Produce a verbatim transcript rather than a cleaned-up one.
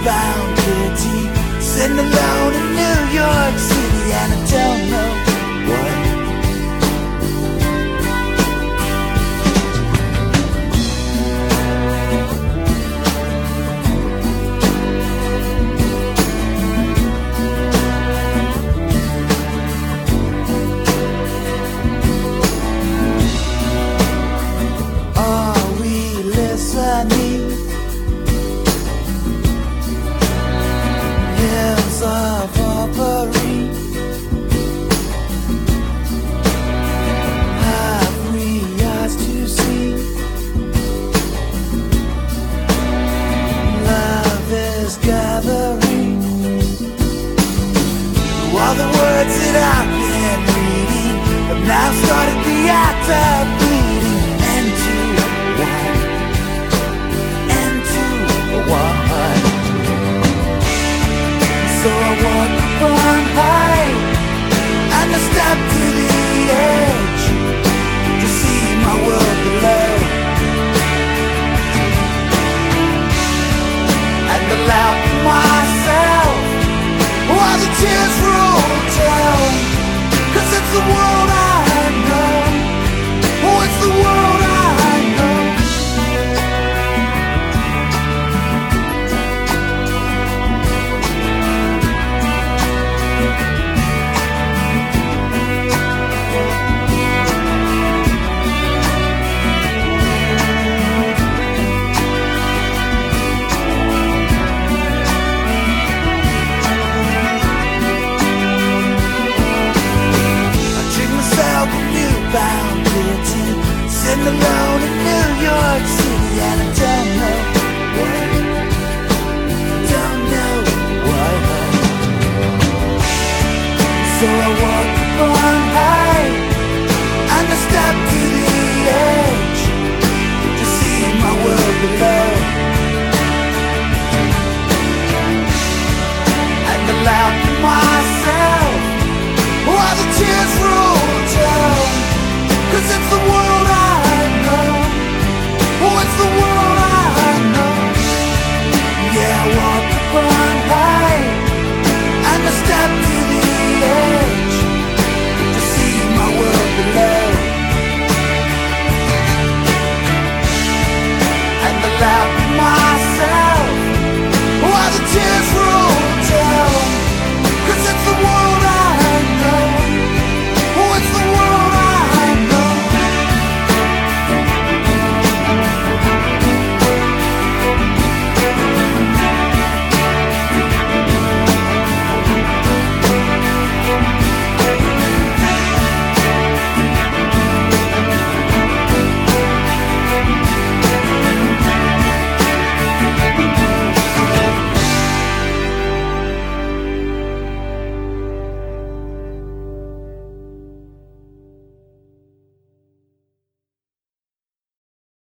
newfound pity, sitting alone in New York City, and I don't know what. Hills of Aubrey, have we eyes to see? Love is gathering. All the words that I've been reading have now started the act of bleeding into one, into one. So I walk on high and I step to the edge to see my world below, and allow myself while the tears roll down, 'cause it's the world I know. Oh, it's the world I know. Newfound pity, sitting alone